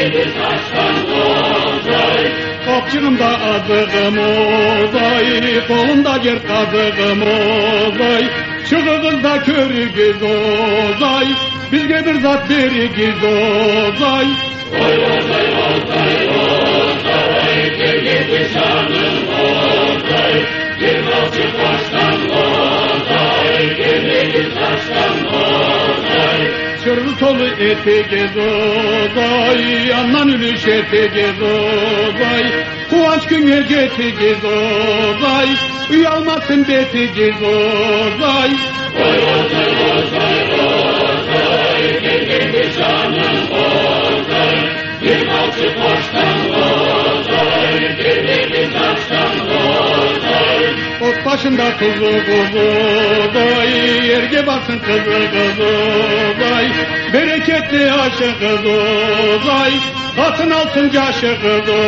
Kapçığımda azığım ozay, kolumda yer kazığım ozay. Çıkığında körügüz ozay, bizge bir zat berigiz ozay. Oy ozay, ozay, ozay, gelgedi şanım ozay. Yirmalçı baştan ozay, gelgedi taştan ozay. Çırrı tolu etegiz ozay, yandan ülüş etegiz ozay. Kuvanç güne getigiz ozay, uyalmasın betigiz ozay. Oy ozay, ozay, ozay, gelgedi şanım ozay. Yirmalçı baştan ozay, gelgedi taştan ozay. Ot başında kızı kızı yerge baksın kızı kızı bereketli aşı kızı katın altın caşı kızı.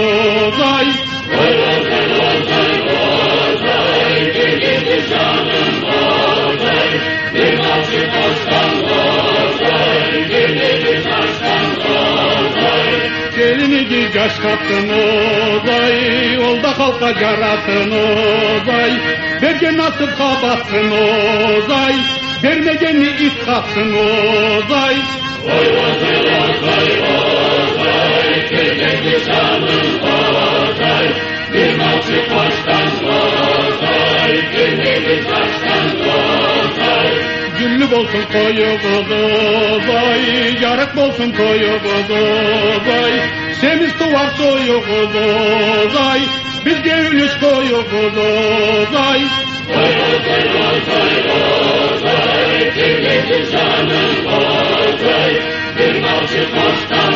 Oy ozay, ozay, ozay, gelgedi şanım ozay. Yirmalçı baştan ozay, gelgedi taştan ozay. Gelini giy caş kaptın ozay, olda halka caratın ozay. Berge nasip kabatsın ozay, vermegeni it kapsın ozay. Oy ozay, ozay, ozay, gelgedi şanım ozay. Yirmalçı baştan ozay, gelgedi taştan ozay. Güllü bolsun koyu ozay, yarık bolsun koyu ozay. Semiz tuvar soyu ozay, bizge ülüş koyu ozay. Oy ozay, ozay, ozay, gelgedi şanım ozay. Yirmalçı baştan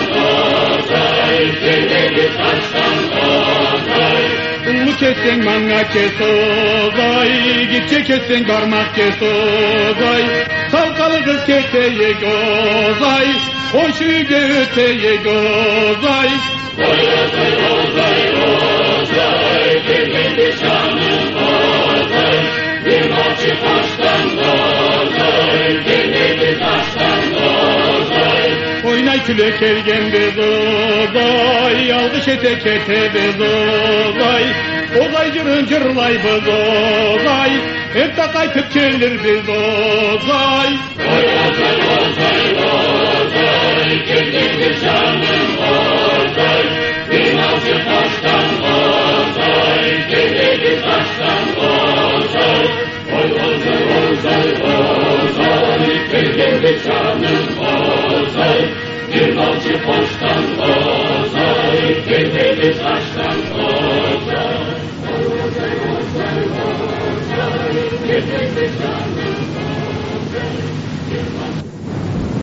ozay, gelgedi taştan ozay. Ulu kessen manga kes ozay, gitçe kessen parmak kes ozay. Salkalı kız keteyek ozay, hoşuge öteyek ozay. Oy ozay, ozay, ozay, gelgedi şanım ozay. Yirmalçı baştan ozay, gelgedi taştan ozay. Oynay külek ergen bez ozay, algış ete kete bez ozay. Ozay cırın cırlay bez ozay, hep de kaytıp gelir biz ozay. Oy ozay, ozay, ozay, gelgedi şanım ozay. Yirmalçı baştan ozay, gelgedi taştan ozay. Oy ozay, ozay, ozay, gelgedi şanım ozay. Yirmalçı baştan ozay, gelgedi taştan ozay. Oy ozay, ozay, ozay, gelgedi şanım